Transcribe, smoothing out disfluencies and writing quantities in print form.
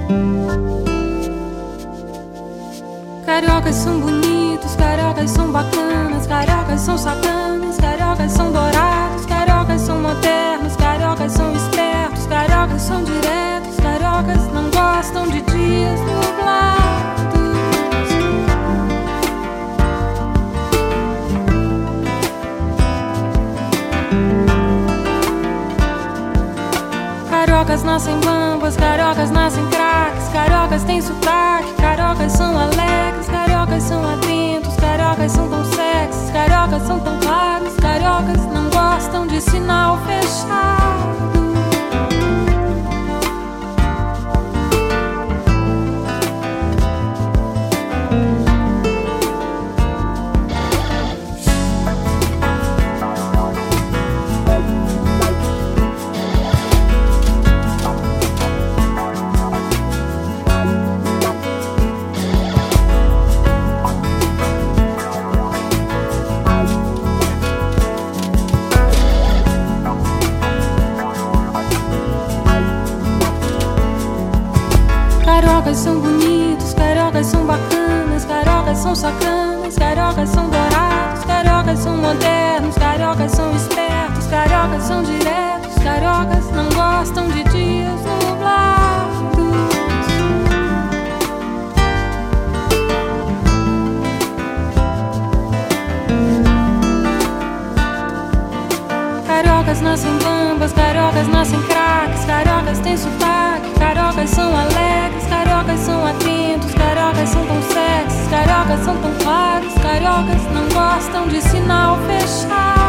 Cariocas são bonitos, cariocas são bacanas, cariocas são sacanas, cariocas são dourados, cariocas são modernos, cariocas são espertos, cariocas são diretos, cariocas não gostam de dias nublados. Cariocas nascem bambas, cariocas nascem craques, cariocas têm sotaque, cariocas são alegres, cariocas são atentos, cariocas são tão sexys, cariocas são tão claros, cariocas não gostam de sinal fechado. Cariocas são bonitos, cariocas são bacanas, cariocas são sacanas, cariocas são dourados, cariocas são modernos, cariocas são espertos, cariocas são diretos, cariocas não gostam de dias nublados. Cariocas nascem bambas, cariocas nascem craques, cariocas têm sotaque, cariocas são alegres, cariocas são atentos, cariocas são tão sexys, cariocas são tão claros, cariocas não gostam de sinal fechado.